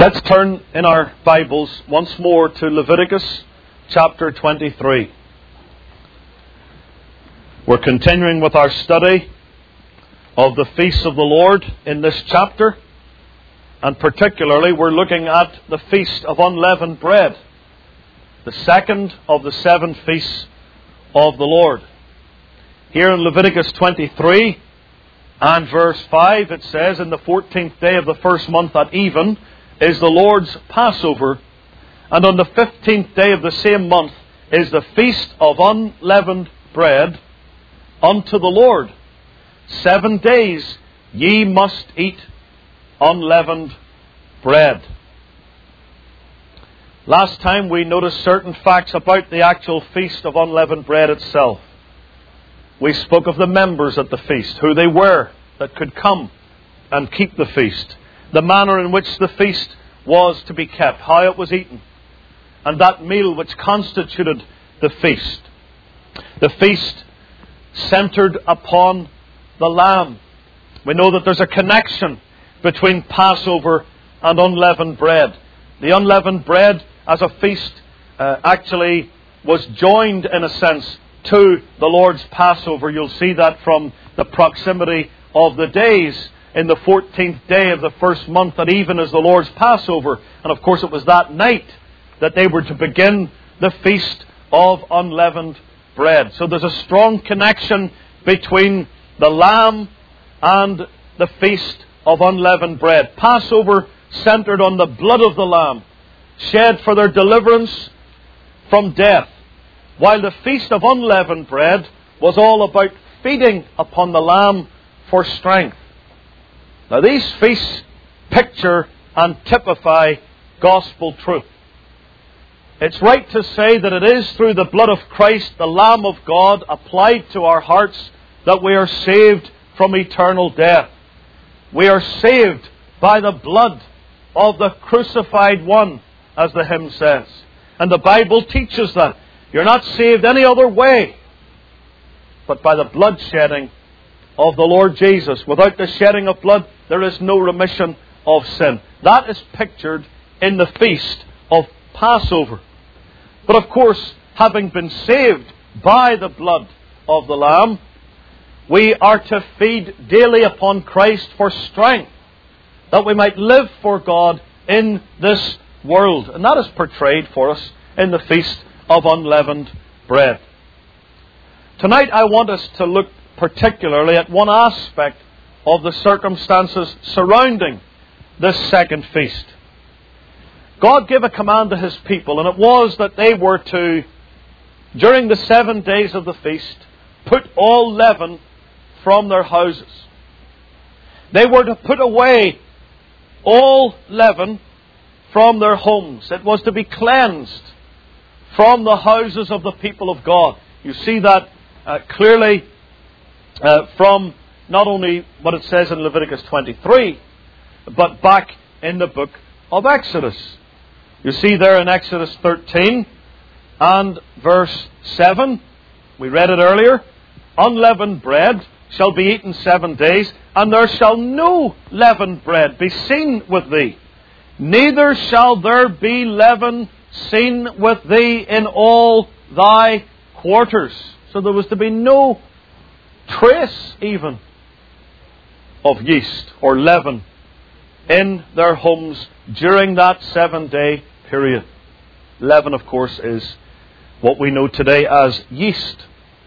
Let's turn in our Bibles once more to Leviticus chapter 23. We're continuing with our study of the feasts of the Lord in this chapter, and particularly we're looking at the Feast of Unleavened Bread, the second of the 7 feasts of the Lord. Here in Leviticus 23 and verse 5 it says, "In the 14th day of the first month at even is the Lord's Passover, and on the 15th day of the same month is the Feast of Unleavened Bread unto the Lord. 7 days ye must eat unleavened bread." Last time we noticed certain facts about the actual Feast of Unleavened Bread itself. We spoke of the members at the feast, who they were that could come and keep the feast, the manner in which the feast was to be kept, how it was eaten, and that meal which constituted the feast. The feast centered upon the Lamb. We know that there's a connection between Passover and unleavened bread. The unleavened bread as a feast actually was joined in a sense to the Lord's Passover. You'll see that from the proximity of the days. In the 14th day of the first month at even is the Lord's Passover. And of course it was that night that they were to begin the Feast of Unleavened Bread. So there's a strong connection between the Lamb and the Feast of Unleavened Bread. Passover centered on the blood of the Lamb, shed for their deliverance from death, while the Feast of Unleavened Bread was all about feeding upon the Lamb for strength. Now these feasts picture and typify gospel truth. It's right to say that it is through the blood of Christ, the Lamb of God, applied to our hearts, that we are saved from eternal death. We are saved by the blood of the crucified one, as the hymn says. And the Bible teaches that. You're not saved any other way but by the blood shedding of the Lord Jesus. Without the shedding of blood, there is no remission of sin. That is pictured in the Feast of Passover. But of course, having been saved by the blood of the Lamb, we are to feed daily upon Christ for strength, that we might live for God in this world. And that is portrayed for us in the Feast of Unleavened Bread. Tonight I want us to look particularly at one aspect of the circumstances surrounding this second feast. God gave a command to His people, and it was that they were to, during the 7 days of the feast, put all leaven from their houses. They were to put away all leaven from their homes. It was to be cleansed from the houses of the people of God. You see that clearly from not only what it says in Leviticus 23, but back in the book of Exodus. You see there in Exodus 13 and verse 7, we read it earlier, "Unleavened bread shall be eaten 7 days, and there shall no leavened bread be seen with thee. Neither shall there be leaven seen with thee in all thy quarters." So there was to be no trace even of yeast or leaven in their homes during that 7-day period. Leaven, of course, is what we know today as yeast.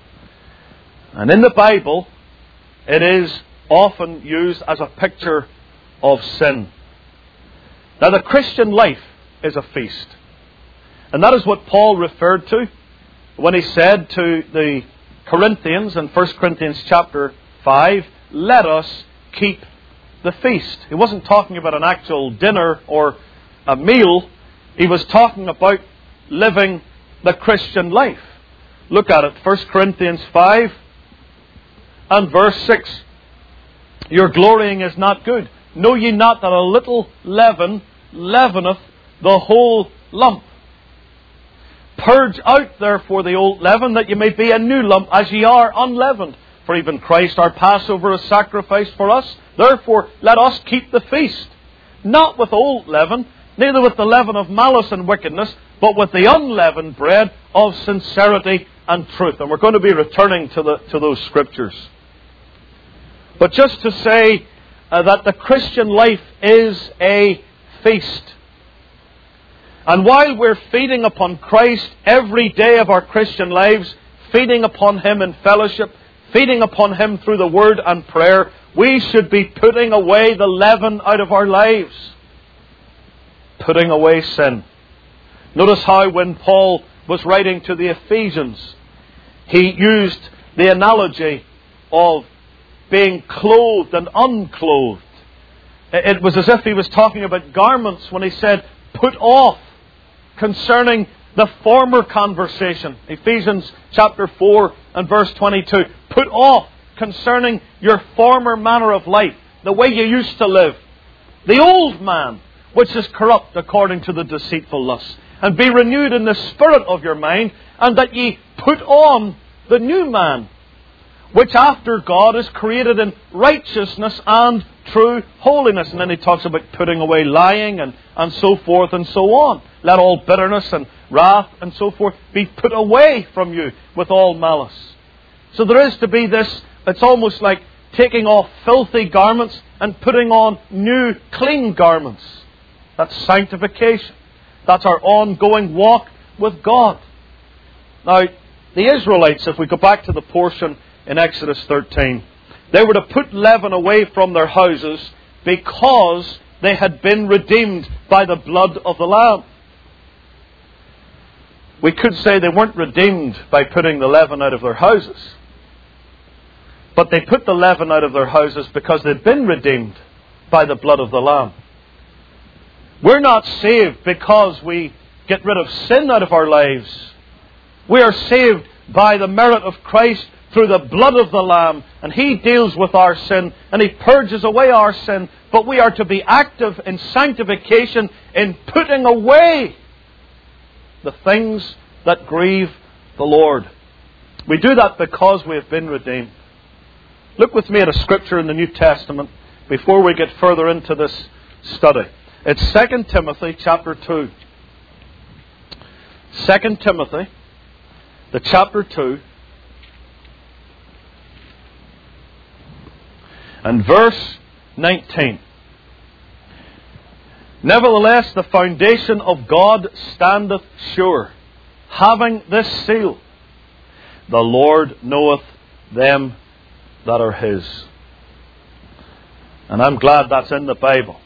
And in the Bible, it is often used as a picture of sin. Now, the Christian life is a feast. And that is what Paul referred to when he said to the Corinthians in 1 Corinthians chapter 5, "Let us keep the feast." He wasn't talking about an actual dinner or a meal. He was talking about living the Christian life. Look at it, 1 Corinthians 5 and verse 6. "Your glorying is not good. Know ye not that a little leaven leaveneth the whole lump? Purge out therefore the old leaven, that ye may be a new lump, as ye are unleavened. For even Christ our Passover is sacrificed for us. Therefore let us keep the feast, not with old leaven, neither with the leaven of malice and wickedness, but with the unleavened bread of sincerity and truth. And we're going to be returning to those scriptures. But just to say that the Christian life is a feast. And while we're feeding upon Christ every day of our Christian lives, feeding upon Him in fellowship, feeding upon Him through the Word and prayer, we should be putting away the leaven out of our lives. Putting away sin. Notice how when Paul was writing to the Ephesians, he used the analogy of being clothed and unclothed. It was as if he was talking about garments when he said, put off, concerning the former conversation. Ephesians chapter 4 and verse 22. Put off, concerning your former manner of life, the way you used to live, the old man, which is corrupt according to the deceitful lusts, and be renewed in the spirit of your mind, and that ye put on the new man, which after God is created in righteousness and true holiness. And then he talks about putting away lying and so forth and so on. Let all bitterness and wrath and so forth be put away from you with all malice. So there is to be this, it's almost like taking off filthy garments and putting on new clean garments. That's sanctification. That's our ongoing walk with God. Now, the Israelites, if we go back to the portion in Exodus 13, they were to put leaven away from their houses because they had been redeemed by the blood of the Lamb. We could say they weren't redeemed by putting the leaven out of their houses. But they put the leaven out of their houses because they'd been redeemed by the blood of the Lamb. We're not saved because we get rid of sin out of our lives. We are saved by the merit of Christ through the blood of the Lamb, and He deals with our sin and He purges away our sin. But we are to be active in sanctification, in putting away the things that grieve the Lord. We do that because we have been redeemed. Look with me at a scripture in the New Testament before we get further into this study. It's 2 Timothy chapter 2. 2 Timothy, the chapter 2, and verse 19. Nevertheless, the foundation of God standeth sure, having this seal: the Lord knoweth them that are His. And I'm glad that's in the Bible.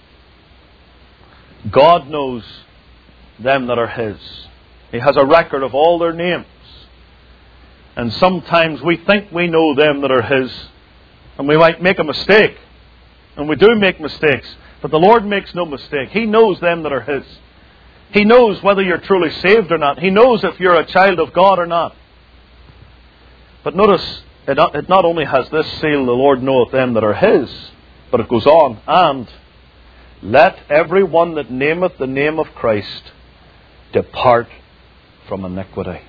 God knows them that are His. He has a record of all their names. And sometimes we think we know them that are His, and we might make a mistake. And we do make mistakes. But the Lord makes no mistake. He knows them that are His. He knows whether you're truly saved or not. He knows if you're a child of God or not. But notice, it not only has this seal, the Lord knoweth them that are His, but it goes on, and let every one that nameth the name of Christ depart from iniquity.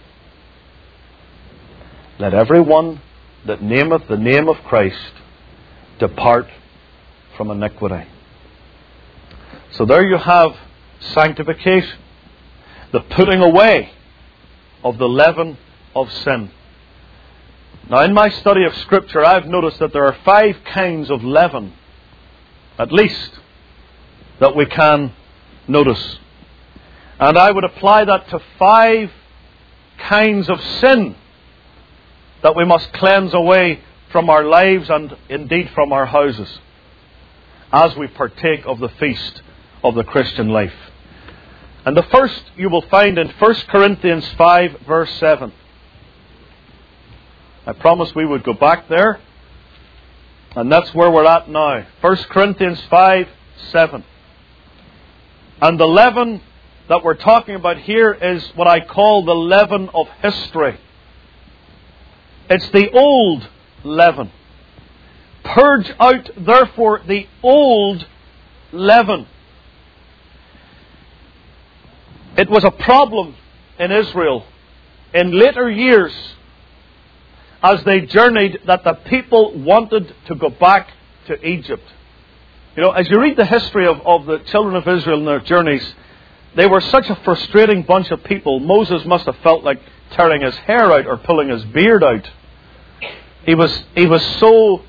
Let every one that nameth the name of Christ depart from iniquity. So there you have sanctification, the putting away of the leaven of sin. Now, in my study of Scripture, I've noticed that there are 5 kinds of leaven, at least, that we can notice. And I would apply that to 5 kinds of sin that we must cleanse away from our lives and indeed from our houses as we partake of the feast of the Christian life. And the first you will find in 1 Corinthians 5 verse 7. I promised we would go back there, and that's where we're at now. 1 Corinthians 5, 7. And the leaven that we're talking about here is what I call the leaven of history. It's the old leaven. Purge out, therefore, the old leaven. It was a problem in Israel in later years as they journeyed that the people wanted to go back to Egypt. You know, as you read the history of the children of Israel and their journeys, They were such a frustrating bunch of people. Moses must have felt like tearing his hair out or pulling his beard out. He was so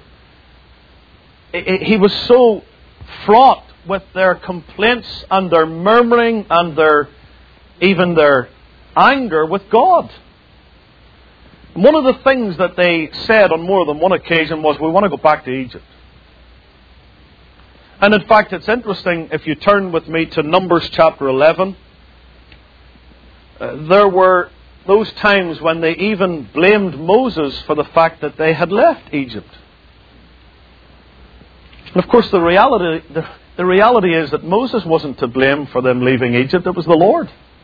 fraught with their complaints and their murmuring and even their anger with God. One of the things that they said on more than one occasion was, we want to go back to Egypt. And in fact, it's interesting, if you turn with me to Numbers chapter 11, there were those times when they even blamed Moses for the fact that they had left Egypt. And of course, the reality is that Moses wasn't to blame for them leaving Egypt. It was the Lord.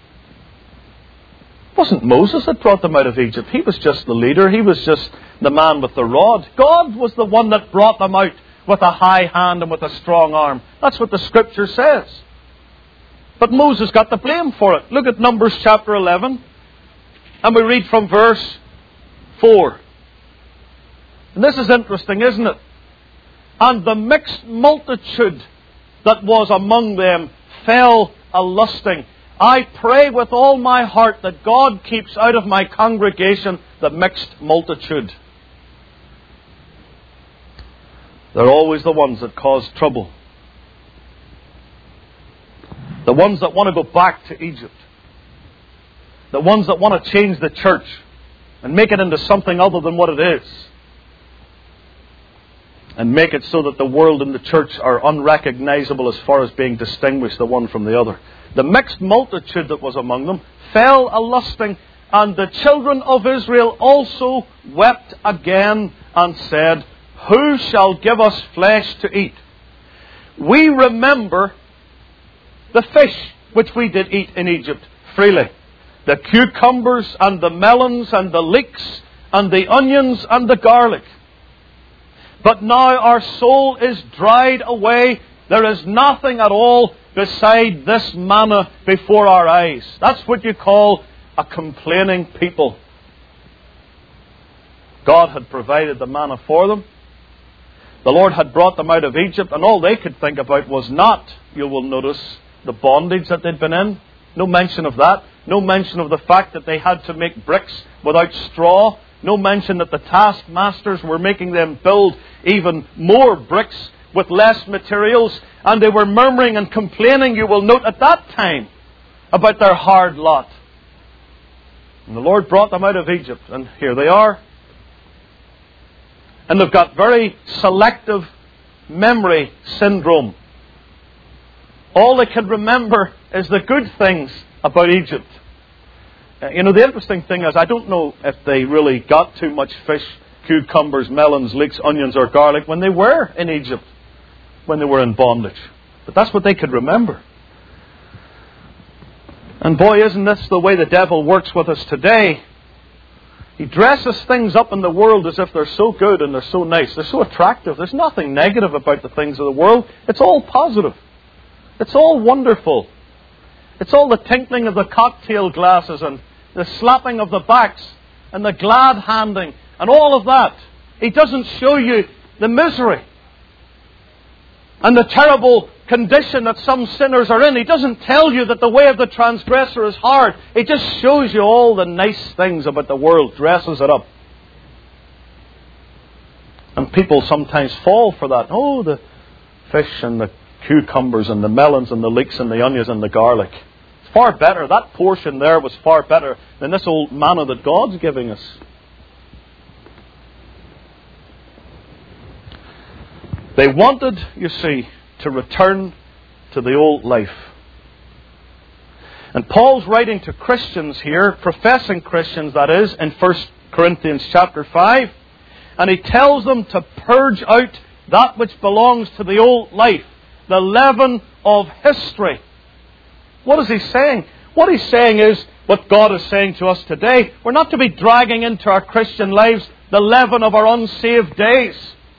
It wasn't Moses that brought them out of Egypt. He was just the leader. He was just the man with the rod. God was the one that brought them out with a high hand and with a strong arm. That's what the Scripture says. But Moses got the blame for it. Look at Numbers chapter 11. And we read from verse 4. And this is interesting, isn't it? And the mixed multitude that was among them fell a-lusting. I pray with all my heart that God keeps out of my congregation the mixed multitude. They're always the ones that cause trouble. The ones that want to go back to Egypt. The ones that want to change the church and make it into something other than what it is. And make it so that the world and the church are unrecognizable as far as being distinguished the one from the other. The mixed multitude that was among them fell a-lusting, and the children of Israel also wept again and said, who shall give us flesh to eat? We remember the fish which we did eat in Egypt freely. The cucumbers and the melons and the leeks and the onions and the garlic. But now our soul is dried away. There is nothing at all beside this manna before our eyes. That's what you call a complaining people. God had provided the manna for them. The Lord had brought them out of Egypt, and all they could think about was not, you will notice, the bondage that they'd been in. No mention of that. No mention of the fact that they had to make bricks without straw. No mention that the taskmasters were making them build even more bricks with less materials. And they were murmuring and complaining, you will note, at that time about their hard lot. And the Lord brought them out of Egypt, and here they are. And they've got very selective memory syndrome. All they can remember is the good things about Egypt. The interesting thing is, I don't know if they really got too much fish, cucumbers, melons, leeks, onions, or garlic when they were in Egypt, when they were in bondage. But that's what they could remember. And boy, isn't this the way the devil works with us today? He dresses things up in the world as if they're so good and they're so nice. They're so attractive. There's nothing negative about the things of the world. It's all positive. It's all wonderful. It's all the tinkling of the cocktail glasses and the slapping of the backs and the glad handing and all of that. He doesn't show you the misery and the terrible condition that some sinners are in. He doesn't tell you that the way of the transgressor is hard. He just shows you all the nice things about the world, dresses it up. And people sometimes fall for that. Oh, the fish and the cucumbers and the melons and the leeks and the onions and the garlic. It's far better. That portion there was far better than this old manna that God's giving us. They wanted, you see, to return to the old life. And Paul's writing to Christians here, professing Christians that is, in 1 Corinthians chapter 5. And he tells them to purge out that which belongs to the old life, the leaven of history. What is he saying? What he's saying is what God is saying to us today. We're not to be dragging into our Christian lives the leaven of our unsaved days.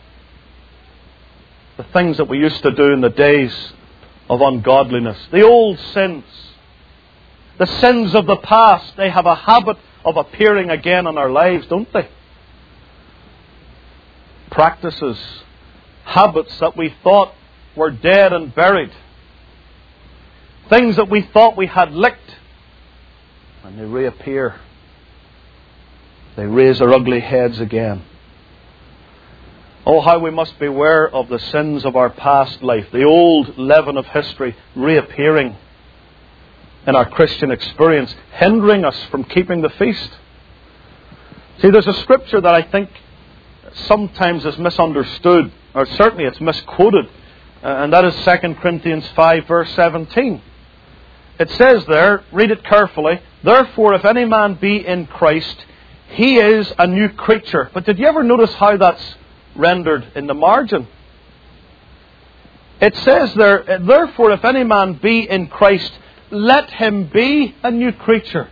The things that we used to do in the days of ungodliness. The old sins. The sins of the past. They have a habit of appearing again in our lives, don't they? Practices. Habits that we thought were dead and buried. Things that we thought we had licked, and they reappear. They raise their ugly heads again. Oh, how we must beware of the sins of our past life, the old leaven of history reappearing in our Christian experience, hindering us from keeping the feast. See, there's a scripture that I think sometimes is misunderstood, or certainly it's misquoted, and that is 2 Corinthians 5 verse 17. It says there, read it carefully, "Therefore if any man be in Christ, he is a new creature." But did you ever notice how that's rendered in the margin? It says there, "Therefore if any man be in Christ, let him be a new creature.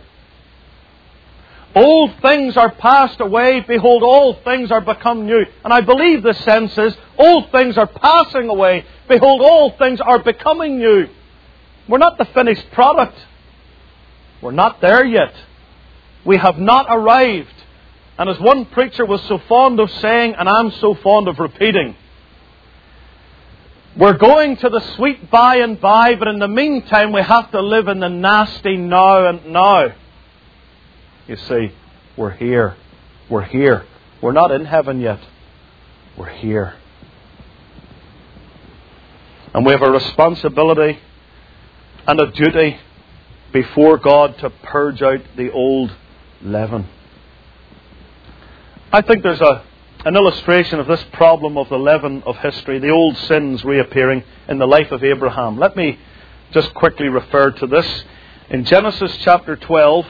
Old things are passed away, behold, all things are become new." And I believe the sense is, old things are passing away, behold, all things are becoming new. We're not the finished product. We're not there yet. We have not arrived. And as one preacher was so fond of saying, and I'm so fond of repeating, we're going to the sweet by and by, but in the meantime we have to live in the nasty now and now. You see, we're here. We're here. We're not in heaven yet. We're here. And we have a responsibility and a duty before God to purge out the old leaven. I think there's an illustration of this problem of the leaven of history, the old sins reappearing in the life of Abraham. Let me just quickly refer to this. In Genesis chapter 12,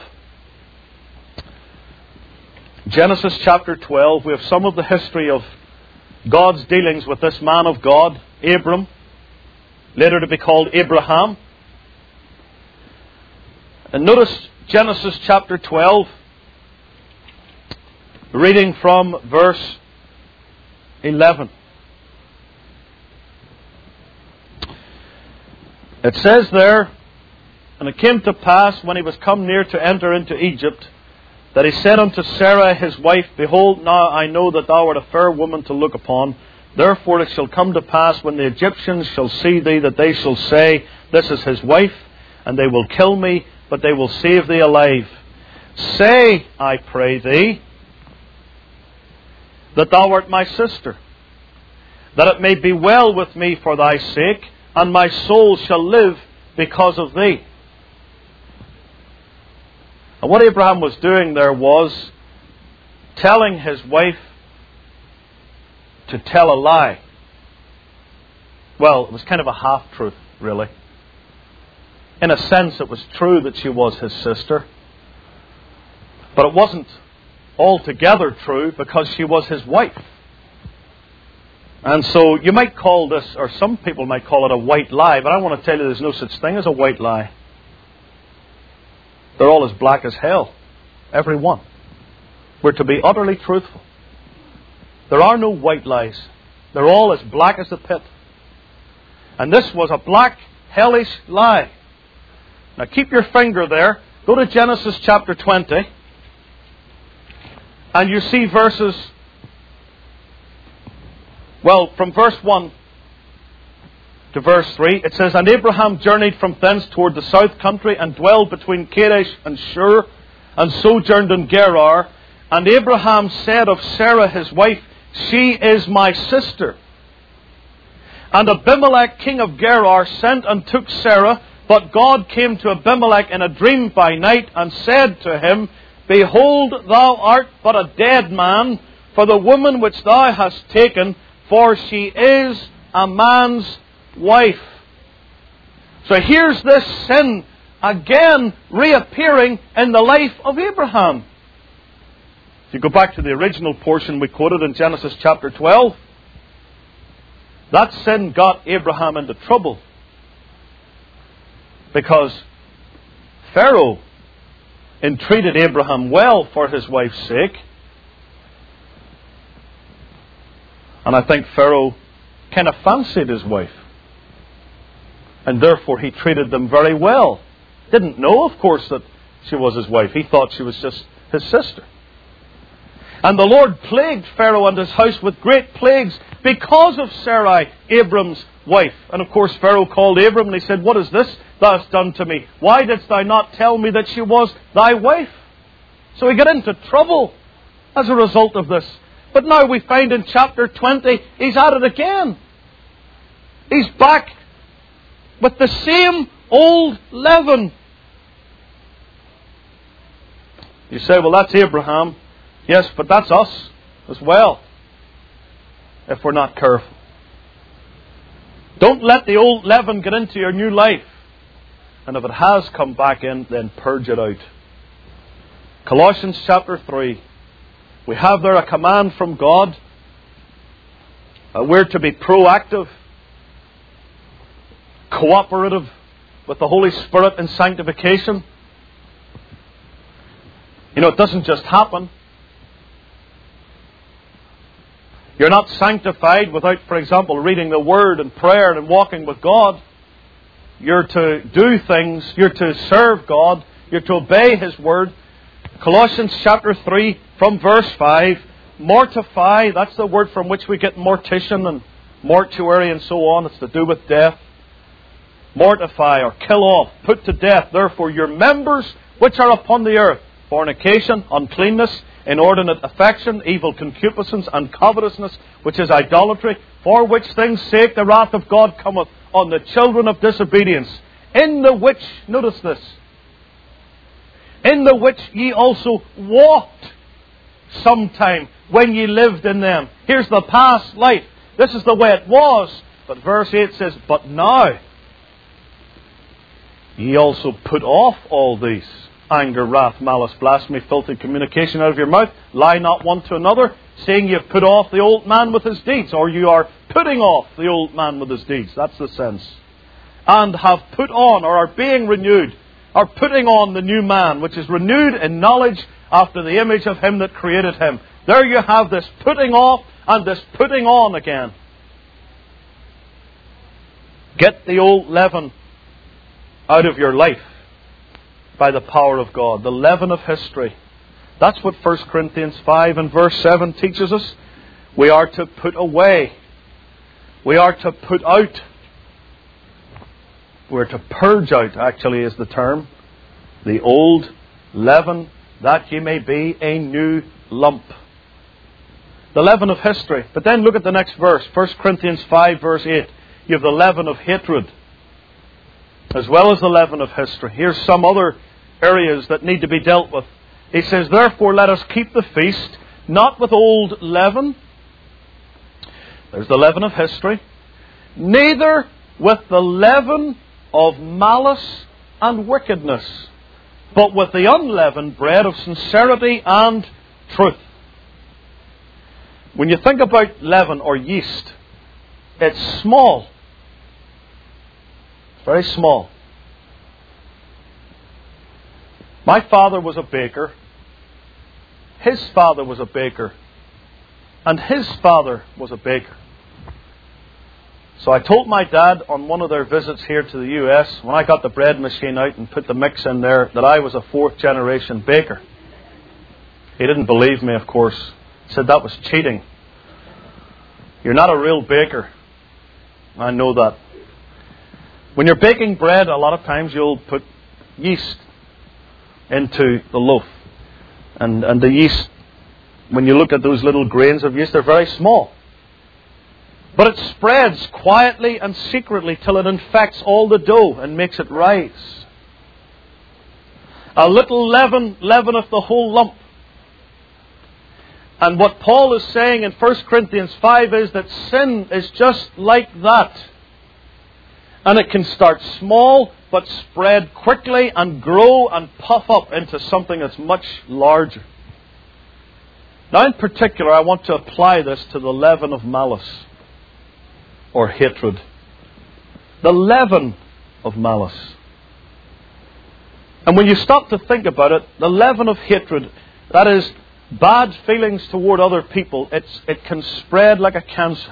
we have some of the history of God's dealings with this man of God, Abram, later to be called Abraham. And notice Genesis chapter 12, reading from verse 11. It says there, "And it came to pass, when he was come near to enter into Egypt, that he said unto Sarah his wife, Behold, now I know that thou art a fair woman to look upon. Therefore it shall come to pass, when the Egyptians shall see thee, that they shall say, This is his wife, and they will kill me, but they will save thee alive. Say, I pray thee, that thou art my sister, that it may be well with me for thy sake, and my soul shall live because of thee." And what Abraham was doing there was telling his wife to tell a lie. Well, it was kind of a half-truth, really. In a sense, it was true that she was his sister, but it wasn't altogether true because she was his wife. And so you might call this, or some people might call it a white lie, but I want to tell you there's no such thing as a white lie. They're all as black as hell. Every one. We're to be utterly truthful. There are no white lies. They're all as black as the pit. And this was a black, hellish lie. Now keep your finger there. Go to Genesis chapter 20. And you see verses, well, from verse 1 to verse 3, it says, "And Abraham journeyed from thence toward the south country, and dwelled between Kadesh and Shur, and sojourned in Gerar. And Abraham said of Sarah his wife, She is my sister. And Abimelech king of Gerar sent and took Sarah, but God came to Abimelech in a dream by night, and said to him, Behold, thou art but a dead man, for the woman which thou hast taken, for she is a man's wife." So here's this sin again reappearing in the life of Abraham. If you go back to the original portion we quoted in Genesis chapter 12, that sin got Abraham into trouble. Because Pharaoh entreated Abraham well for his wife's sake. And I think Pharaoh kind of fancied his wife. And therefore he treated them very well. Didn't know, of course, that she was his wife. He thought she was just his sister. And the Lord plagued Pharaoh and his house with great plagues, because of Sarai, Abram's wife. And of course Pharaoh called Abram and he said, "What is this thou hast done to me? Why didst thou not tell me that she was thy wife?" So he got into trouble as a result of this. But now we find in chapter 20, he's at it again. He's back with the same old leaven. You say, "Well, that's Abraham." Yes, but that's us as well, if we're not careful. Don't let the old leaven get into your new life. And if it has come back in, then purge it out. Colossians chapter 3. We have there a command from God. We're to be proactive, cooperative with the Holy Spirit in sanctification. You know, it doesn't just happen. You're not sanctified without, for example, reading the Word and prayer and walking with God. You're to do things. You're to serve God. You're to obey His Word. Colossians chapter 3 from verse 5. Mortify, that's the word from which we get mortician and mortuary and so on. It's to do with death. Mortify or kill off, put to death, therefore, your members which are upon the earth. Fornication, uncleanness, inordinate affection, evil concupiscence, and covetousness, which is idolatry, for which things' sake the wrath of God cometh on the children of disobedience, in the which, notice this, in the which ye also walked sometime when ye lived in them. Here's the past life. This is the way it was. But verse 8 says, "But now ye also put off all these: anger, wrath, malice, blasphemy, filthy communication out of your mouth. Lie not one to another, saying ye have put off the old man with his deeds." Or you are putting off the old man with his deeds. That's the sense. "And have put on," or are being renewed, are putting on the new man, which is renewed in knowledge after the image of Him that created him. There you have this putting off and this putting on again. Get the old leaven out of your life by the power of God. The leaven of history. That's what 1 Corinthians 5 and verse 7 teaches us. We are to put away. We are to put out. We're to purge out, actually, is the term. The old leaven, that ye may be a new lump. The leaven of history. But then look at the next verse. 1 Corinthians 5 verse 8. You have the leaven of hatred, as well as the leaven of history. Here's some other areas that need to be dealt with. He says, "Therefore let us keep the feast, not with old leaven." There's the leaven of history. "Neither with the leaven of malice and wickedness, but with the unleavened bread of sincerity and truth." When you think about leaven or yeast, it's small. It's very small. My father was a baker. His father was a baker. And his father was a baker. So I told my dad on one of their visits here to the US, when I got the bread machine out and put the mix in there, that I was a 4th generation baker. He didn't believe me, of course. He said that was cheating. You're not a real baker. I know that. When you're baking bread, a lot of times you'll put yeast into the loaf. And the yeast, when you look at those little grains of yeast, they're very small. But it spreads quietly and secretly till it infects all the dough and makes it rise. A little leaven leaveneth the whole lump. And what Paul is saying in 1 Corinthians 5 is that sin is just like that. And it can start small, but spread quickly and grow and puff up into something that's much larger. Now in particular, I want to apply this to the leaven of malice or hatred. The leaven of malice. And when you stop to think about it, the leaven of hatred, that is bad feelings toward other people, it can spread like a cancer.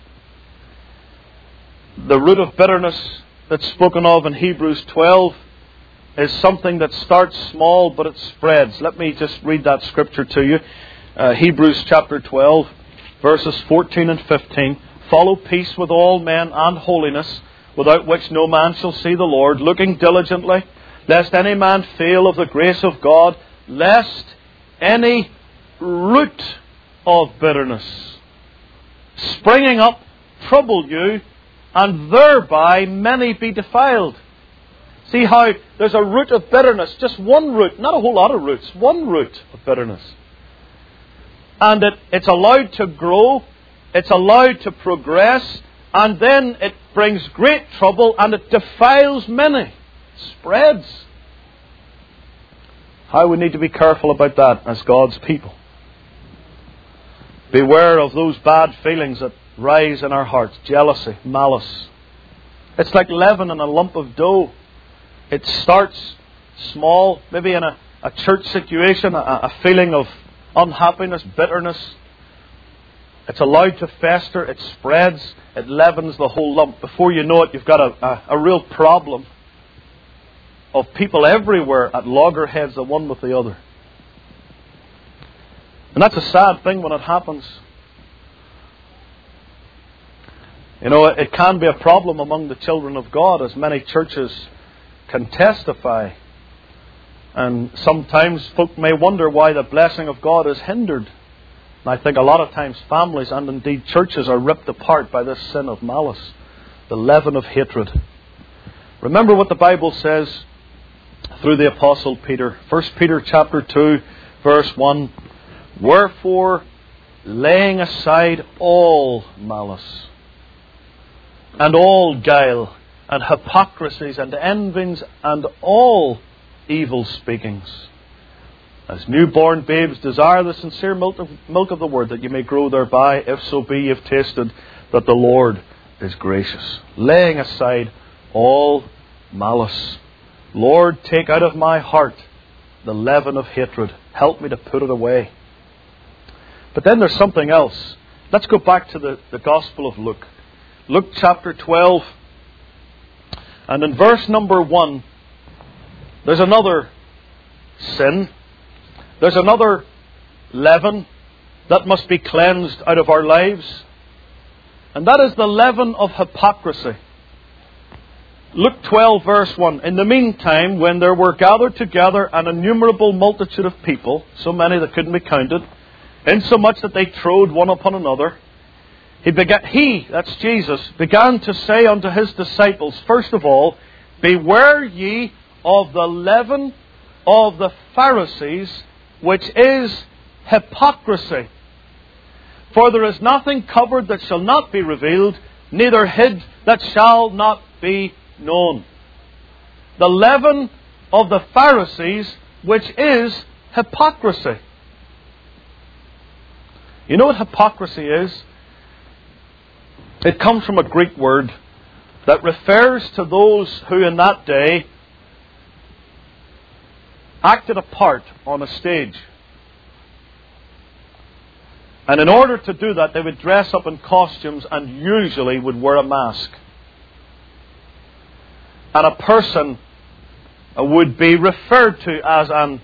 The root of bitterness that's spoken of in Hebrews 12 is something that starts small but it spreads. Let me just read that scripture to you. Hebrews chapter 12. verses 14 and 15. Follow peace with all men and holiness, without which no man shall see the Lord, looking diligently, lest any man fail of the grace of God, lest any root of bitterness springing up trouble you, and thereby many be defiled. See how there's a root of bitterness, just one root, not a whole lot of roots, one root of bitterness. And it's allowed to grow, it's allowed to progress, and then it brings great trouble and it defiles many. It spreads. How we need to be careful about that as God's people. Beware of those bad feelings that rise in our hearts. Jealousy, malice. It's like leaven in a lump of dough. It starts small, maybe in a church situation, a feeling of unhappiness, bitterness. It's allowed to fester, it spreads, it leavens the whole lump. Before you know it, you've got a real problem of people everywhere at loggerheads the one with the other. And that's a sad thing when it happens. You know, it can be a problem among the children of God, as many churches can testify. And sometimes folk may wonder why the blessing of God is hindered. And I think a lot of times families and indeed churches are ripped apart by this sin of malice, the leaven of hatred. Remember what the Bible says through the Apostle Peter. 1 Peter chapter 2, verse 1. Wherefore, laying aside all malice, and all guile, and hypocrisies, and envyings, and all evil speakings, as newborn babes desire the sincere milk of the word, that you may grow thereby, if so be you've tasted that the Lord is gracious. Laying aside all malice. Lord, take out of my heart the leaven of hatred. Help me to put it away. But then there's something else. Let's go back to the Gospel of Luke. Luke chapter 12. And in verse number 1, there's another sin. There's another leaven that must be cleansed out of our lives. And that is the leaven of hypocrisy. Luke 12 verse 1. In the meantime, when there were gathered together an innumerable multitude of people, so many that couldn't be counted, insomuch that they trode one upon another, that's Jesus, began to say unto his disciples, first of all, beware ye of the leaven of the Pharisees, which is hypocrisy. For there is nothing covered that shall not be revealed, neither hid that shall not be known. The leaven of the Pharisees, which is hypocrisy. You know what hypocrisy is? It comes from a Greek word that refers to those who in that day acted a part on a stage. And in order to do that, they would dress up in costumes and usually would wear a mask. And a person would be referred to as an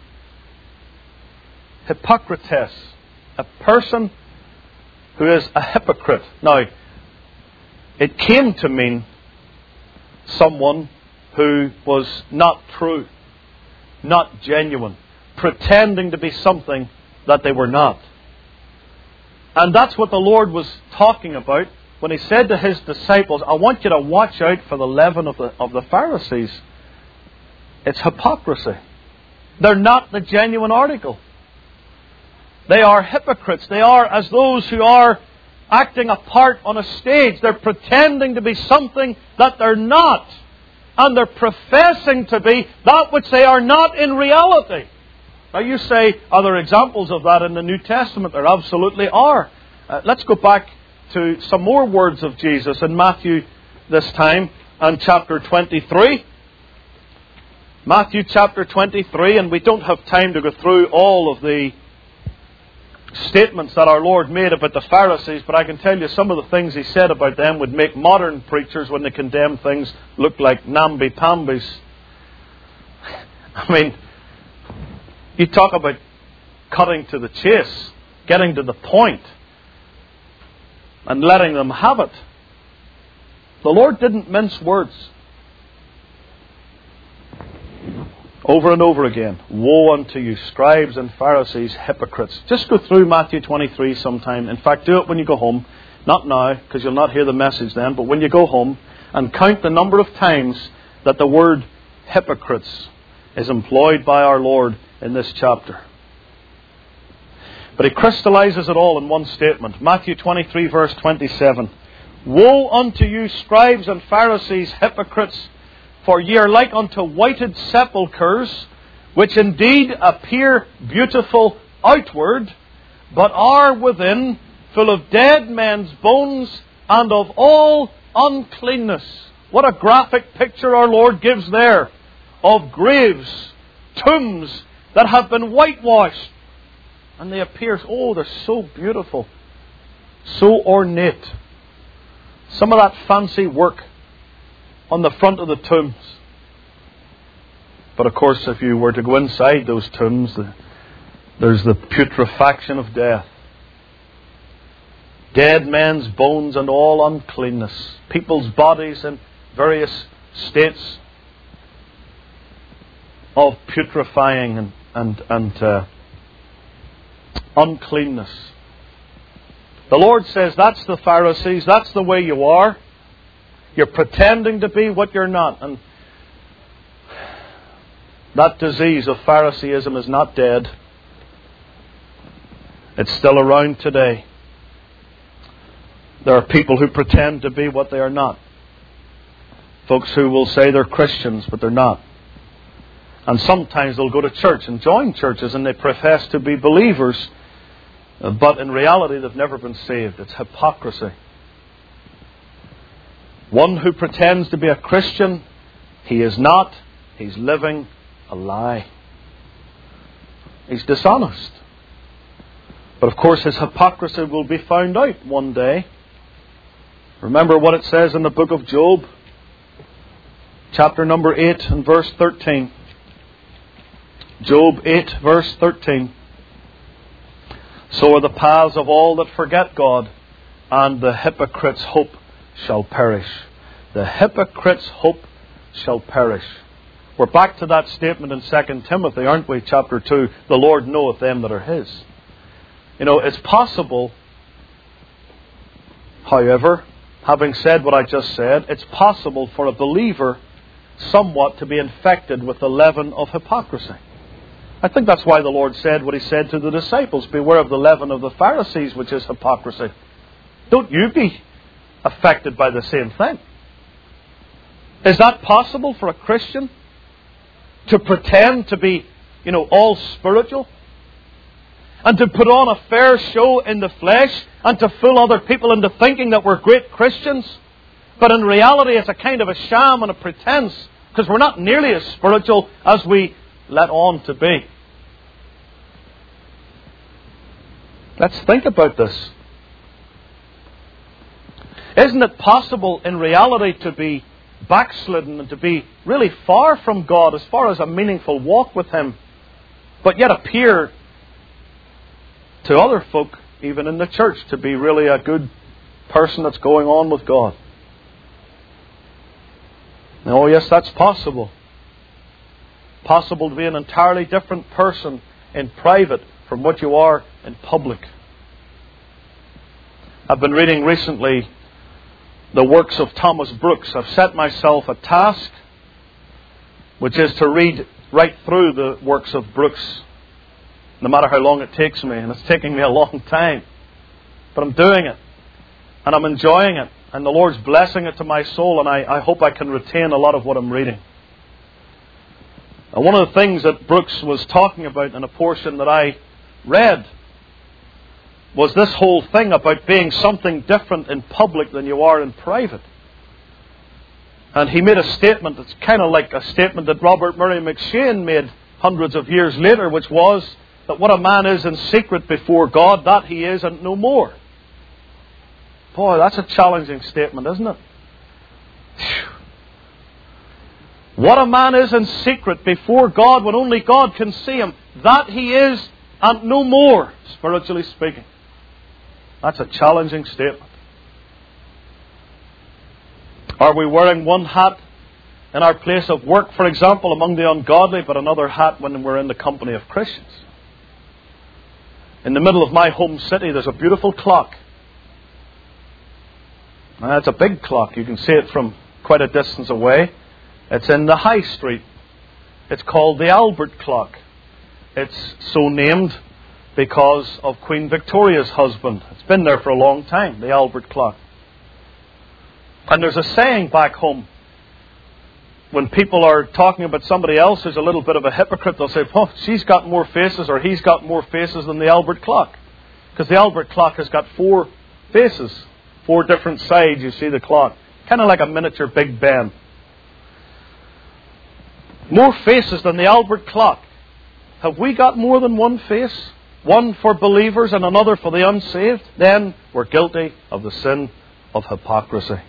hypocrites, a person who is a hypocrite. Now, it came to mean someone who was not true, not genuine, pretending to be something that they were not. And that's what the Lord was talking about when He said to His disciples, I want you to watch out for the leaven of the Pharisees. It's hypocrisy. They're not the genuine article. They are hypocrites. They are as those who are acting a part on a stage. They're pretending to be something that they're not. And they're professing to be that which they are not in reality. Now you say, are there examples of that in the New Testament? There absolutely are. Let's go back to some more words of Jesus in Matthew this time and chapter 23. Matthew chapter 23, and we don't have time to go through all of the statements that our Lord made about the Pharisees, but I can tell you some of the things He said about them would make modern preachers, when they condemn things, look like namby-pambies. I mean, you talk about cutting to the chase, getting to the point. and letting them have it. The Lord didn't mince words. Over and over again. Woe unto you, scribes and Pharisees, hypocrites. Just go through Matthew 23 sometime. In fact, do it when you go home. Not now, because you'll not hear the message then. But when you go home, and count the number of times that the word hypocrites is employed by our Lord in this chapter. But he crystallizes it all in one statement. Matthew 23 verse 27. Woe unto you, scribes and Pharisees, hypocrites, for ye are like unto whited sepulchres, which indeed appear beautiful outward, but are within full of dead men's bones and of all uncleanness. What a graphic picture our Lord gives there of graves, tombs that have been whitewashed. And they appear, they're so beautiful, so ornate. Some of that fancy work on the front of the tombs. But of course, if you were to go inside those tombs, there's the putrefaction of death. Dead men's bones and all uncleanness. People's bodies in various states of putrefying and uncleanness. The Lord says that's the Pharisees, that's the way you are. You're pretending to be what you're not. And that disease of Phariseeism is not dead. It's still around today. There are people who pretend to be what they are not. Folks who will say they're Christians, but they're not. And sometimes they'll go to church and join churches and they profess to be believers, but in reality they've never been saved. It's hypocrisy. One who pretends to be a Christian, he is not. He's living a lie. He's dishonest. But of course his hypocrisy will be found out one day. Remember what it says in the book of Job, chapter number 8 and verse 13. Job 8 verse 13. So are the paths of all that forget God, and the hypocrite's hope shall perish. The hypocrite's hope shall perish. We're back to that statement in 2 Timothy, aren't we? Chapter 2. The Lord knoweth them that are His. You know, it's possible, however, having said what I just said, it's possible for a believer somewhat to be infected with the leaven of hypocrisy. I think that's why the Lord said what He said to the disciples. Beware of the leaven of the Pharisees, which is hypocrisy. Don't you be affected by the same thing. Is that possible for a Christian? To pretend to be, all spiritual? And to put on a fair show in the flesh and to fool other people into thinking that we're great Christians? But in reality it's a kind of a sham and a pretense, because we're not nearly as spiritual as we let on to be. Let's think about this. Isn't it possible in reality to be backslidden and to be really far from God as far as a meaningful walk with Him, but yet appear to other folk, even in the church, to be really a good person that's going on with God? Oh yes, that's possible. Possible to be an entirely different person in private from what you are in public. I've been reading recently the works of Thomas Brooks. I've set myself a task, which is to read right through the works of Brooks, no matter how long it takes me. And it's taking me a long time. But I'm doing it. And I'm enjoying it. And the Lord's blessing it to my soul. And I hope I can retain a lot of what I'm reading. And one of the things that Brooks was talking about in a portion that I read was this whole thing about being something different in public than you are in private. And he made a statement that's kind of like a statement that Robert Murray McCheyne made hundreds of years later, which was that what a man is in secret before God, that he is and no more. Boy, that's a challenging statement, isn't it? Whew. What a man is in secret before God when only God can see him, that he is and no more, spiritually speaking. That's a challenging statement. Are we wearing one hat in our place of work, for example, among the ungodly, but another hat when we're in the company of Christians? In the middle of my home city, there's a beautiful clock. It's a big clock. You can see it from quite a distance away. It's in the High Street. It's called the Albert Clock. It's so named because of Queen Victoria's husband. It's been there for a long time, the Albert Clock. And there's a saying back home, when people are talking about somebody else who's a little bit of a hypocrite, they'll say, oh, she's got more faces or he's got more faces than the Albert Clock. Because the Albert Clock has got 4 faces, 4 different sides, you see the clock. Kind of like a miniature Big Ben. More faces than the Albert Clock. Have we got more than one face? One for believers and another for the unsaved? Then we're guilty of the sin of hypocrisy.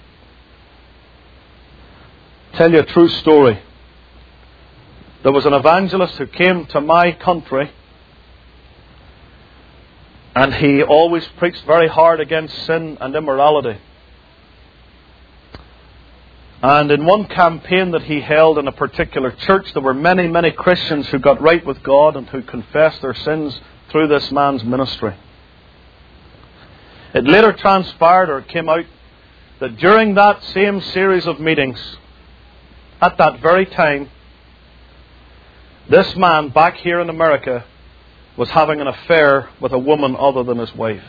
Tell you a true story. There was an evangelist who came to my country, and he always preached very hard against sin and immorality. And in one campaign that he held in a particular church, there were many, many Christians who got right with God and who confessed their sins through this man's ministry. It later transpired, or it came out, that during that same series of meetings, at that very time, this man back here in America was having an affair with a woman other than his wife.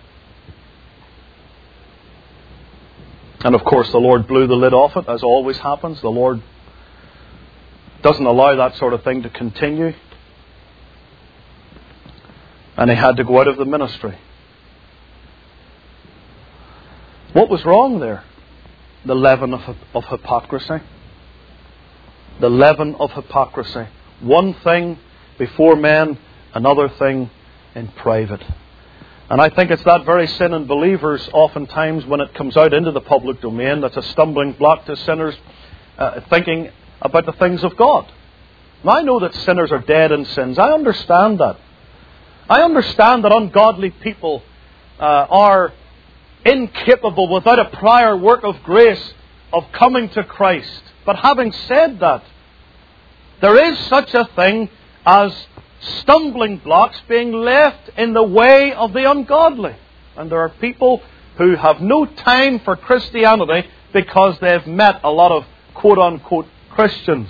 And of course the Lord blew the lid off it, as always happens. The Lord doesn't allow that sort of thing to continue. And he had to go out of the ministry. What was wrong there? The leaven of hypocrisy. The leaven of hypocrisy. One thing before men, another thing in private. And I think it's that very sin in believers, oftentimes when it comes out into the public domain, that's a stumbling block to sinners thinking about the things of God. Now, I know that sinners are dead in sins. I understand that. I understand that ungodly people are incapable, without a prior work of grace, of coming to Christ. But having said that, there is such a thing as stumbling blocks being left in the way of the ungodly. And there are people who have no time for Christianity because they've met a lot of quote-unquote Christians.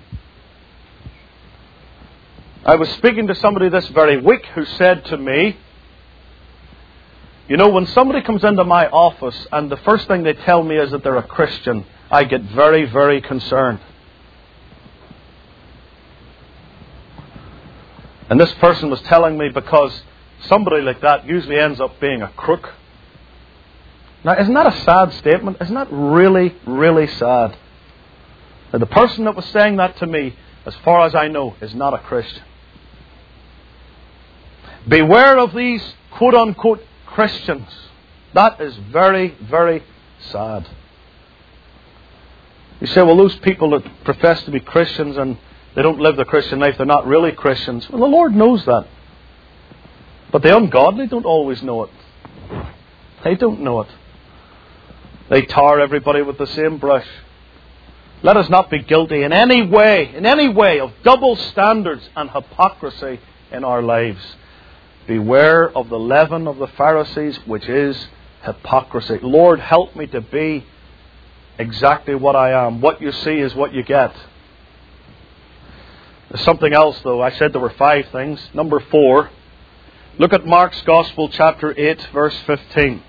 I was speaking to somebody this very week who said to me, you know, when somebody comes into my office and the first thing they tell me is that they're a Christian, I get very, very concerned. And this person was telling me because somebody like that usually ends up being a crook. Now, isn't that a sad statement? Isn't that really, really sad? Now, the person that was saying that to me, as far as I know, is not a Christian. Beware of these quote-unquote Christians. That is very, very sad. You say, well, those people that profess to be Christians and they don't live the Christian life, they're not really Christians. Well, the Lord knows that. But the ungodly don't always know it. They don't know it. They tar everybody with the same brush. Let us not be guilty in any way of double standards and hypocrisy in our lives. Beware of the leaven of the Pharisees, which is hypocrisy. Lord, help me to be exactly what I am. What you see is what you get. There's something else, though. I said there were 5 things. Number 4. Look at Mark's Gospel, chapter 8, verse 15.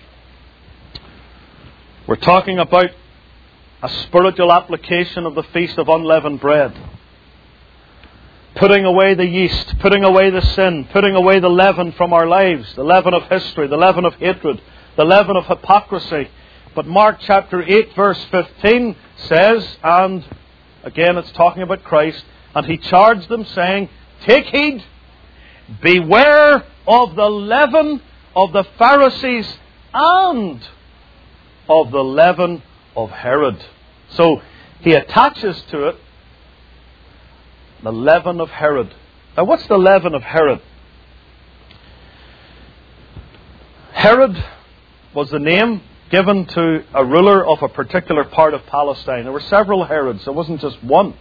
We're talking about a spiritual application of the Feast of Unleavened Bread. Putting away the yeast, putting away the sin, putting away the leaven from our lives. The leaven of history, the leaven of hatred, the leaven of hypocrisy. But Mark chapter 8, verse 15 says, and again it's talking about Christ, and he charged them, saying, take heed, beware of the leaven of the Pharisees and of the leaven of Herod. So he attaches to it the leaven of Herod. Now, what's the leaven of Herod? Herod was the name given to a ruler of a particular part of Palestine. There were several Herods. There wasn't just one.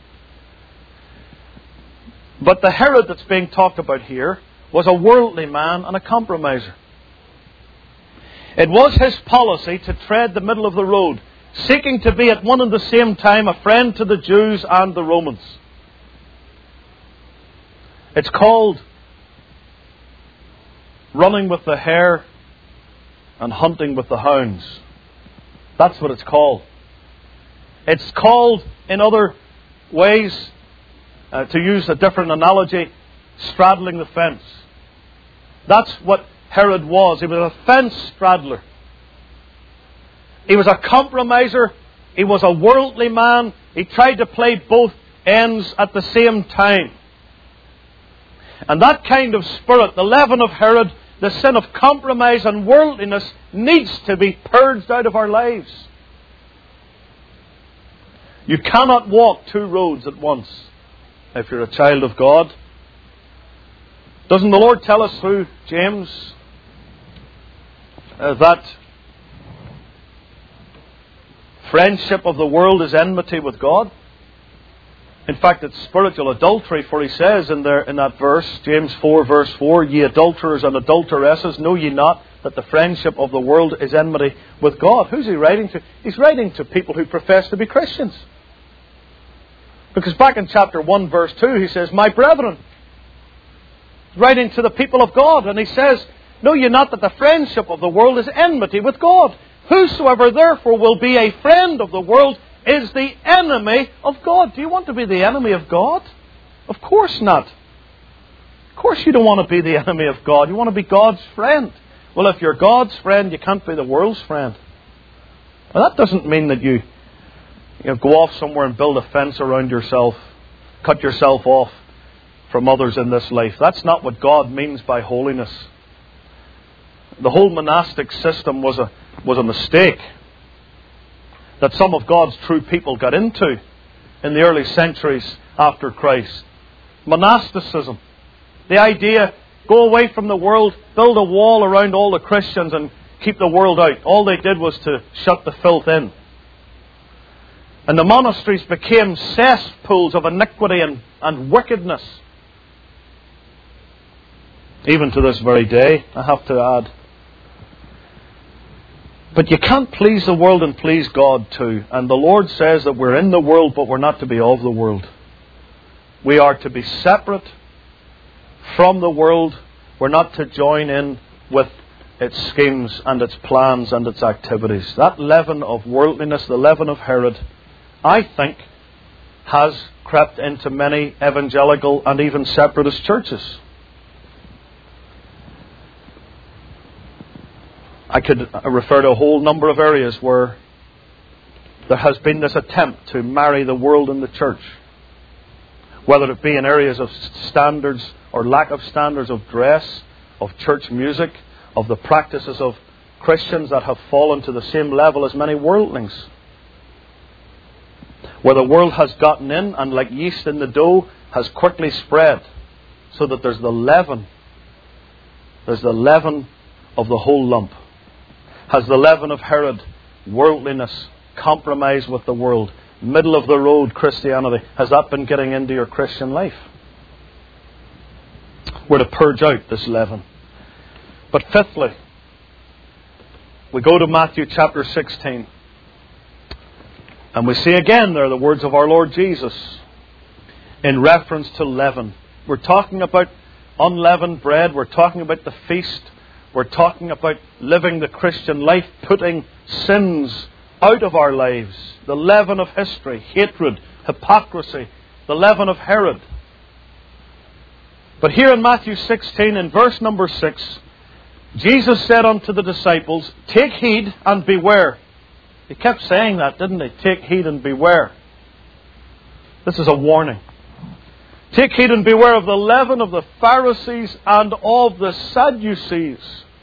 But the Herod that's being talked about here was a worldly man and a compromiser. It was his policy to tread the middle of the road, seeking to be at one and the same time a friend to the Jews and the Romans. It's called running with the hare and hunting with the hounds. That's what it's called. It's called, in other ways, to use a different analogy, straddling the fence. That's what Herod was. He was a fence straddler. He was a compromiser. He was a worldly man. He tried to play both ends at the same time. And that kind of spirit, the leaven of Herod, the sin of compromise and worldliness, needs to be purged out of our lives. You cannot walk two roads at once if you're a child of God. Doesn't the Lord tell us through James that friendship of the world is enmity with God? In fact, it's spiritual adultery, for he says in that verse, James 4 verse 4, "Ye adulterers and adulteresses, know ye not that the friendship of the world is enmity with God?" Who's he writing to? He's writing to people who profess to be Christians. Because back in chapter 1 verse 2 he says, "My brethren," writing to the people of God, and he says, "Know ye not that the friendship of the world is enmity with God? Whosoever therefore will be a friend of the world is the enemy of God." Do you want to be the enemy of God? Of course not. Of course you don't want to be the enemy of God. You want to be God's friend. Well, if you're God's friend, you can't be the world's friend. Well, that doesn't mean that you go off somewhere and build a fence around yourself, cut yourself off from others in this life. That's not what God means by holiness. The whole monastic system was a mistake that some of God's true people got into in the early centuries after Christ. Monasticism. The idea, go away from the world, build a wall around all the Christians and keep the world out. All they did was to shut the filth in. And the monasteries became cesspools of iniquity and wickedness. Even to this very day, I have to add. But you can't please the world and please God too. And the Lord says that we're in the world, but we're not to be of the world. We are to be separate from the world. We're not to join in with its schemes and its plans and its activities. That leaven of worldliness, the leaven of Herod, I think, has crept into many evangelical and even separatist churches. I could refer to a whole number of areas where there has been this attempt to marry the world and the church. Whether it be in areas of standards or lack of standards of dress, of church music, of the practices of Christians that have fallen to the same level as many worldlings. Where the world has gotten in and like yeast in the dough has quickly spread so that there's the leaven. There's the leaven of the whole lump. Has the leaven of Herod, worldliness, compromise with the world, middle of the road Christianity, has that been getting into your Christian life? We're to purge out this leaven. But fifthly, we go to Matthew chapter 16. And we see again there the words of our Lord Jesus in reference to leaven. We're talking about unleavened bread. We're talking about the feast. We're talking about living the Christian life, putting sins out of our lives. The leaven of history, hatred, hypocrisy, the leaven of Herod. But here in Matthew 16, in verse number 6, Jesus said unto the disciples, "Take heed and beware." He kept saying that, didn't he? Take heed and beware. This is a warning. Take heed and beware of the leaven of the Pharisees and of the Sadducees.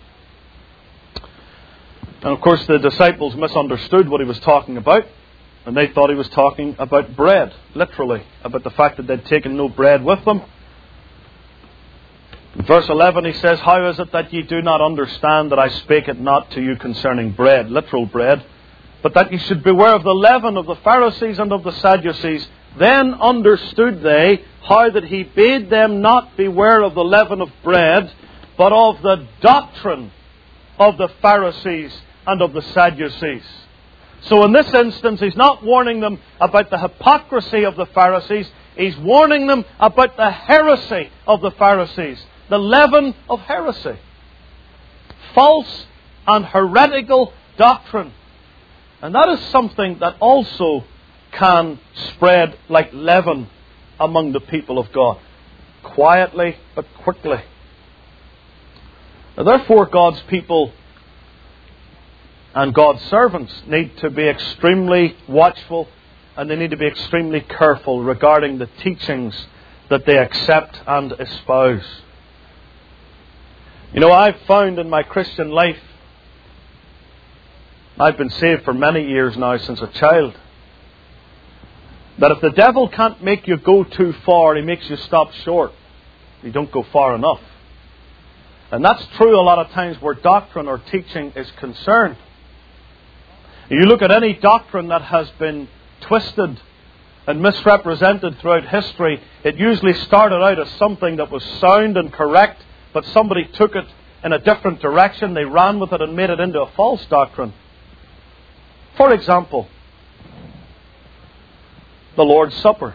And of course the disciples misunderstood what he was talking about. And they thought he was talking about bread, literally. About the fact that they'd taken no bread with them. In verse 11 he says, "How is it that ye do not understand that I spake it not to you concerning bread," literal bread, "but that ye should beware of the leaven of the Pharisees and of the Sadducees? Then understood they how that he bade them not beware of the leaven of bread, but of the doctrine of the Pharisees and of the Sadducees." So in this instance, he's not warning them about the hypocrisy of the Pharisees. He's warning them about the heresy of the Pharisees. The leaven of heresy. False and heretical doctrine. And that is something that also can spread like leaven among the people of God. Quietly but quickly. Now, therefore, God's people and God's servants need to be extremely watchful, and they need to be extremely careful regarding the teachings that they accept and espouse. You know, I've found in my Christian life, I've been saved for many years now, since a child, that if the devil can't make you go too far, he makes you stop short. You don't go far enough. And that's true a lot of times where doctrine or teaching is concerned. You look at any doctrine that has been twisted and misrepresented throughout history, it usually started out as something that was sound and correct, but somebody took it in a different direction, they ran with it and made it into a false doctrine. For example, the Lord's Supper.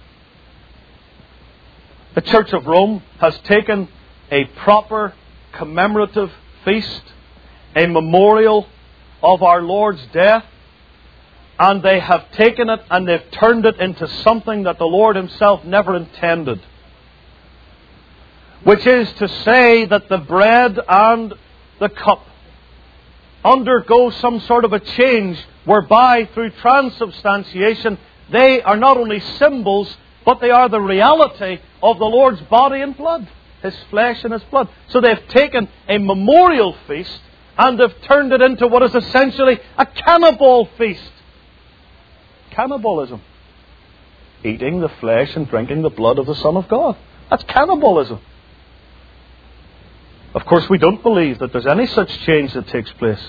The Church of Rome has taken a proper commemorative feast, a memorial of our Lord's death, and they have taken it and they've turned it into something that the Lord Himself never intended. Which is to say that the bread and the cup undergo some sort of a change whereby through transubstantiation they are not only symbols, but they are the reality of the Lord's body and blood, His flesh and His blood. So they've taken a memorial feast and they've turned it into what is essentially a cannibal feast. Cannibalism. Eating the flesh and drinking the blood of the Son of God. That's cannibalism. Of course, we don't believe that there's any such change that takes place.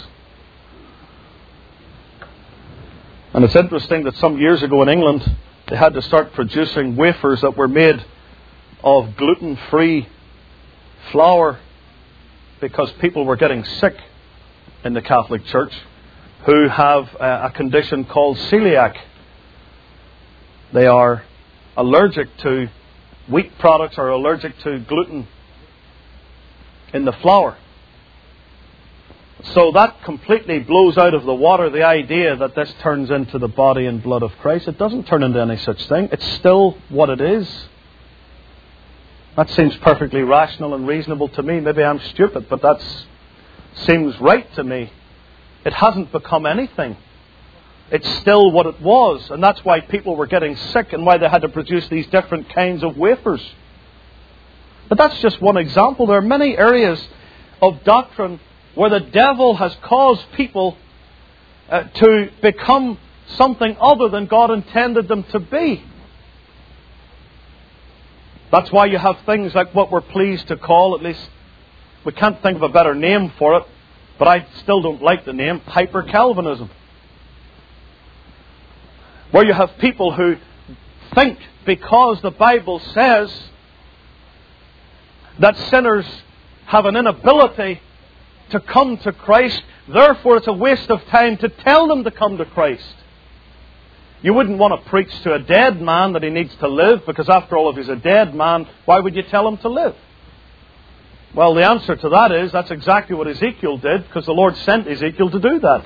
And it's interesting that some years ago in England, they had to start producing wafers that were made of gluten-free flour because people were getting sick in the Catholic Church who have a condition called celiac. They are allergic to wheat products or allergic to gluten in the flour. So that completely blows out of the water the idea that this turns into the body and blood of Christ. It doesn't turn into any such thing. It's still what it is. That seems perfectly rational and reasonable to me. Maybe I'm stupid, but that seems right to me. It hasn't become anything. It's still what it was. And that's why people were getting sick and why they had to produce these different kinds of wafers. But that's just one example. There are many areas of doctrine where the devil has caused people to become something other than God intended them to be. That's why you have things like what we're pleased to call, at least we can't think of a better name for it, but I still don't like the name, hyper-Calvinism. Where you have people who think because the Bible says that sinners have an inability to come to Christ, therefore it's a waste of time to tell them to come to Christ. You wouldn't want to preach to a dead man that he needs to live, because after all, if he's a dead man, why would you tell him to live? Well, the answer to that is, that's exactly what Ezekiel did, because the Lord sent Ezekiel to do that.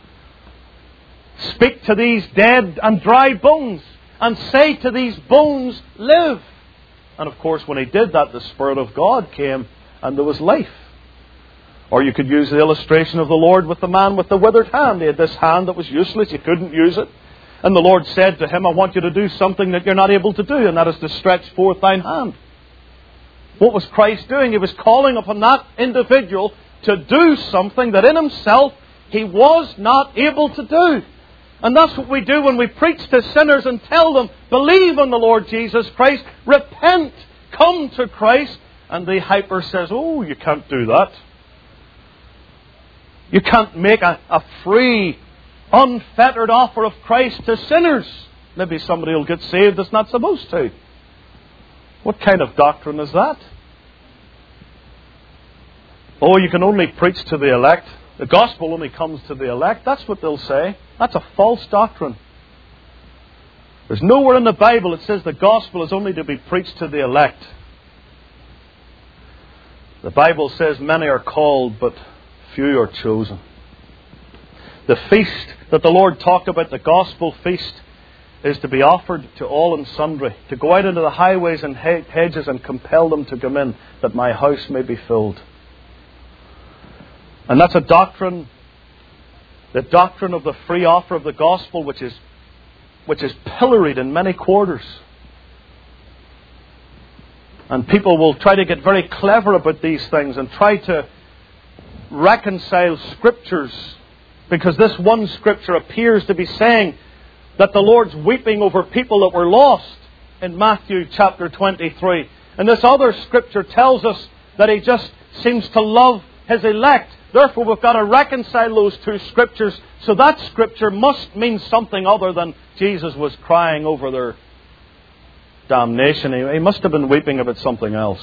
Speak to these dead and dry bones, and say to these bones, live. And of course, when he did that, the Spirit of God came, and there was life. Or you could use the illustration of the Lord with the man with the withered hand. He had this hand that was useless, he couldn't use it. And the Lord said to him, I want you to do something that you're not able to do, and that is to stretch forth thine hand. What was Christ doing? He was calling upon that individual to do something that in himself he was not able to do. And that's what we do when we preach to sinners and tell them, believe on the Lord Jesus Christ, repent, come to Christ, And the hyper says, oh, you can't do that. You can't make a free, unfettered offer of Christ to sinners. Maybe somebody will get saved that's not supposed to. What kind of doctrine is that? Oh, you can only preach to the elect. The gospel only comes to the elect. That's what they'll say. That's a false doctrine. There's nowhere in the Bible it says the gospel is only to be preached to the elect. The Bible says many are called, but few are chosen. The feast that the Lord talked about, the gospel feast, is to be offered to all and sundry, to go out into the highways and hedges and compel them to come in, that my house may be filled. And that's a doctrine, the doctrine of the free offer of the gospel, which is pilloried in many quarters. And people will try to get very clever about these things and try to reconcile scriptures, because this one scripture appears to be saying that the Lord's weeping over people that were lost in Matthew chapter 23. And this other scripture tells us that He just seems to love His elect. Therefore, we've got to reconcile those two scriptures. So that scripture must mean something other than Jesus was crying over their damnation. He must have been weeping about something else.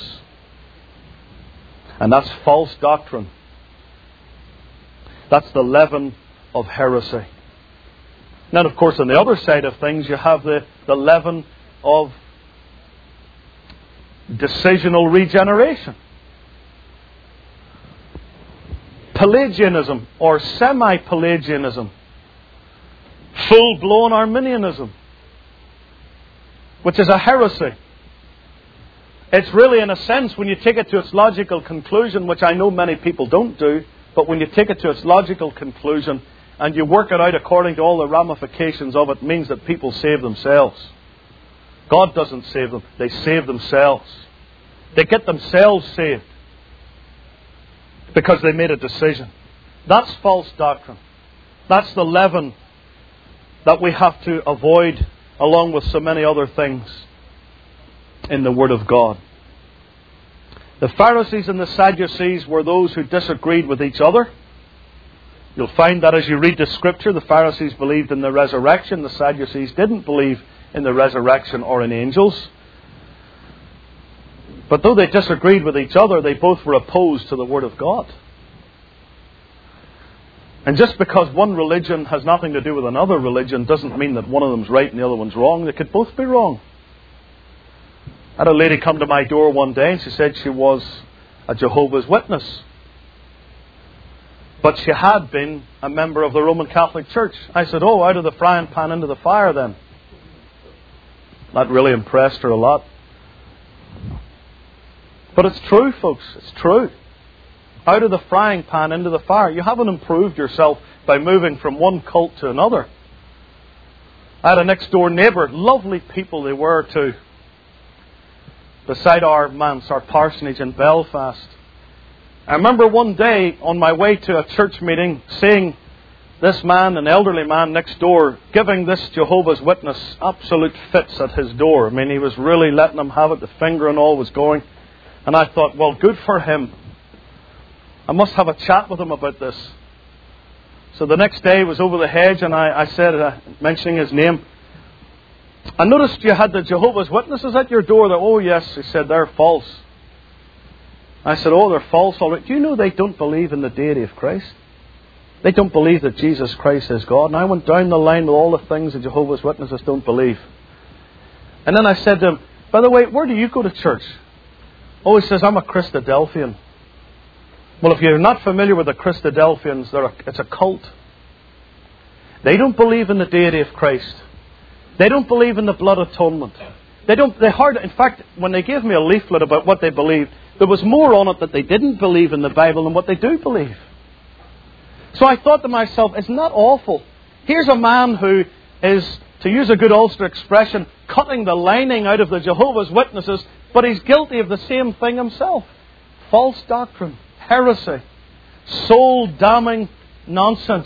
And that's false doctrine. That's the leaven of heresy. Then, of course, on the other side of things, you have the leaven of decisional regeneration. Pelagianism or semi-Pelagianism. Full-blown Arminianism, which is a heresy. It's really, in a sense, when you take it to its logical conclusion, which I know many people don't do, but when you take it to its logical conclusion and you work it out according to all the ramifications of it, means that people save themselves. God doesn't save them. They save themselves. They get themselves saved because they made a decision. That's false doctrine. That's the leaven that we have to avoid, along with so many other things in the Word of God. The Pharisees and the Sadducees were those who disagreed with each other. You'll find that as you read the Scripture, the Pharisees believed in the resurrection. The Sadducees didn't believe in the resurrection or in angels. But though they disagreed with each other, they both were opposed to the Word of God. And just because one religion has nothing to do with another religion doesn't mean that one of them's right and the other one's wrong. They could both be wrong. I had a lady come to my door one day and she said she was a Jehovah's Witness. But she had been a member of the Roman Catholic Church. I said, oh, out of the frying pan into the fire then. That really impressed her a lot. But it's true, folks. It's true. Out of the frying pan into the fire. You haven't improved yourself by moving from one cult to another. I had a next door neighbour. Lovely people they were too. Beside our manse, our parsonage in Belfast. I remember one day on my way to a church meeting seeing this man, an elderly man next door, giving this Jehovah's Witness absolute fits at his door. I mean, he was really letting him have it. The finger and all was going. And I thought, well, good for him. I must have a chat with him about this. So the next day was over the hedge and I said, mentioning his name, I noticed you had the Jehovah's Witnesses at your door. Oh yes, he said, they're false. I said, oh, they're false. All right. Do you know they don't believe in the deity of Christ? They don't believe that Jesus Christ is God. And I went down the line with all the things the Jehovah's Witnesses don't believe. And then I said to him, by the way, where do you go to church? Oh, he says, I'm a Christadelphian. Well, if you're not familiar with the Christadelphians, it's a cult. They don't believe in the deity of Christ. They don't believe in the blood atonement. In fact, when they gave me a leaflet about what they believed, there was more on it that they didn't believe in the Bible than what they do believe. So I thought to myself, isn't that awful? Here's a man who is, to use a good Ulster expression, cutting the lining out of the Jehovah's Witnesses, but he's guilty of the same thing himself. False doctrine, heresy, soul-damning nonsense.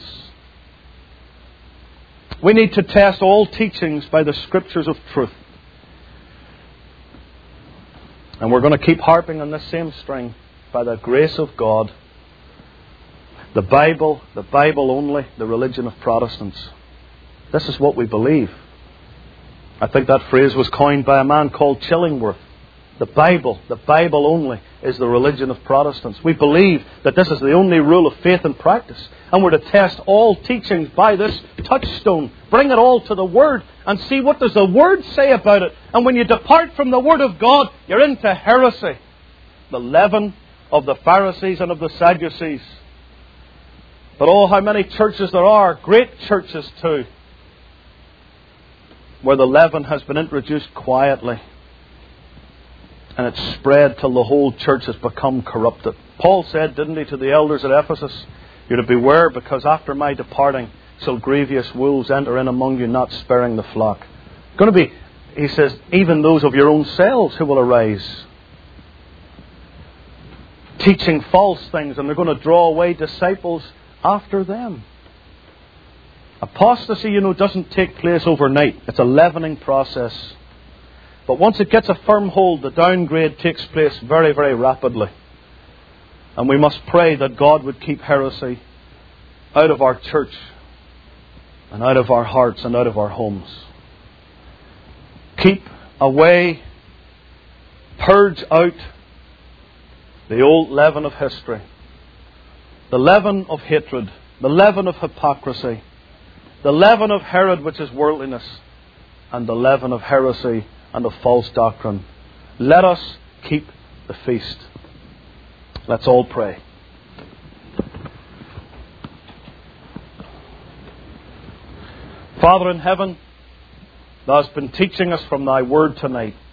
We need to test all teachings by the Scriptures of truth. And we're going to keep harping on this same string by the grace of God. The Bible only, the religion of Protestants. This is what we believe. I think that phrase was coined by a man called Chillingworth. The Bible only is the religion of Protestants. We believe that this is the only rule of faith and practice. And we're to test all teachings by this touchstone. Bring it all to the Word and see what does the Word say about it. And when you depart from the Word of God, you're into heresy. The leaven of the Pharisees and of the Sadducees. But oh, how many churches there are, great churches too, where the leaven has been introduced quietly. And it's spread till the whole church has become corrupted. Paul said, didn't he, to the elders at Ephesus, you're to beware, because after my departing shall grievous wolves enter in among you, not sparing the flock. Going to be, he says, even those of your own selves who will arise, teaching false things, and they're going to draw away disciples after them. Apostasy, doesn't take place overnight. It's a leavening process. But once it gets a firm hold, the downgrade takes place very, very rapidly. And we must pray that God would keep heresy out of our church and out of our hearts and out of our homes. Keep away, purge out the old leaven of history, the leaven of hatred, the leaven of hypocrisy, the leaven of Herod, which is worldliness, and the leaven of heresy and of false doctrine. Let us keep the feast. Let's all pray. Father in heaven, Thou hast been teaching us from Thy Word tonight.